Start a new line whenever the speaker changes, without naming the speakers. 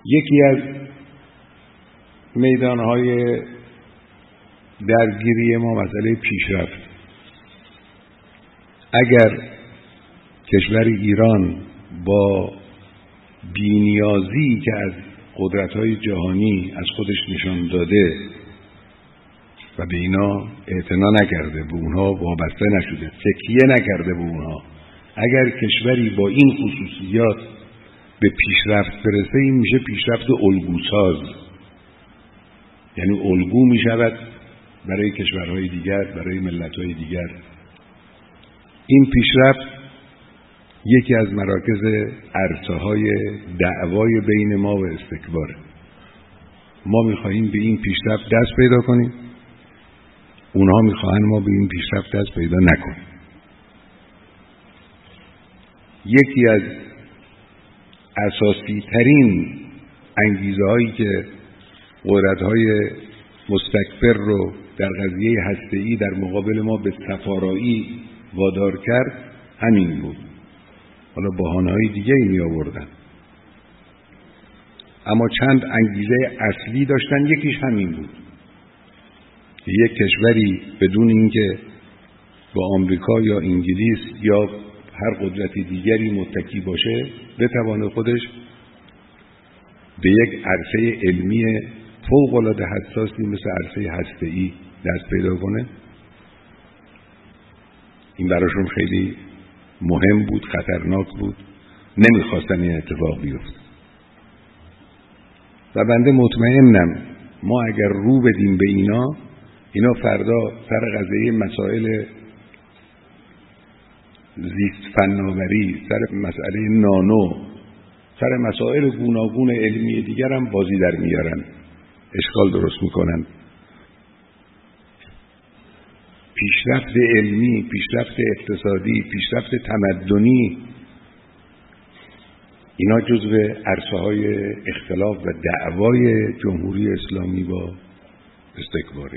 یکی از میدانهای درگیری ما مسئله پیشرفت. اگر کشور ایران با بی‌نیازی که از قدرت‌های جهانی از خودش نشان داده و به اینا اعتنا نکرده، به اونها وابسته نشده، تکیه نکرده به اونها، اگر کشوری با این خصوصیات به پیشرفت برسه، این میشه پیشرفت الگوساز، یعنی الگو میشود برای کشورهای دیگر، برای ملت‌های دیگر. این پیشرفت یکی از مراکز عرصه‌های دعوای بین ما و استکبار. ما می‌خواهیم به این پیشرفت دست پیدا کنیم، اونها می‌خواهند ما به این پیشرفت دست پیدا نکنیم. یکی از اساسی ترین انگیزه‌هایی که قدرت‌های مستکبر رو در قضیه هسته‌ای در مقابل ما به صفارایی وادار کرد همین بود. حالا بهانه‌های دیگه‌ای می آوردن، اما چند انگیزه اصلی داشتن. یکیش همین بود که یک کشوری بدون اینکه با آمریکا یا انگلیس یا هر قدرت دیگری متکی باشه بتوانه خودش به یک عرصه علمی فوق‌العاده حساسی مثل عرصه هسته‌ای دست پیدا کنه. این براشون خیلی مهم بود، خطرناک بود، نمیخواستن این اتفاق بیفته. و بنده مطمئنم ما اگر رو بدیم به اینا فردا سر قضیه مسائل زیست فناوری، سر مسئله نانو، سر مسائل گوناگون علمی دیگر هم بازی در میارن، اشکال درست میکنن. پیشرفت علمی، پیشرفت اقتصادی، پیشرفت تمدنی، اینا جزو عرصه‌های اختلاف و دعوای جمهوری اسلامی با استکباری.